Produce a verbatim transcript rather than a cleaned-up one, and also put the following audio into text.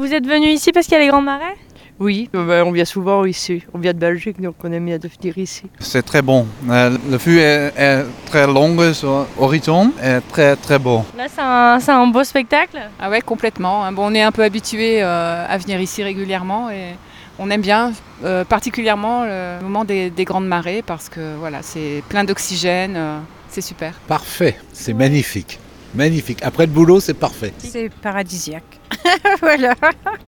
Vous êtes venu ici parce qu'il y a les grands marais? Oui, euh, ben, on vient souvent ici. On vient de Belgique, donc on aime bien de venir ici. C'est très bon. Euh, le vue est, est très longue sur l'horizon et très très beau. Là, c'est un, c'est un beau spectacle. Ah ouais, complètement. Bon, on est un peu habitué euh, à venir ici régulièrement et on aime bien euh, particulièrement le moment des, des grandes marées parce que voilà, c'est plein d'oxygène, euh, c'est super. Parfait, c'est magnifique. Magnifique. Après le boulot, c'est parfait. C'est paradisiaque. Voilà.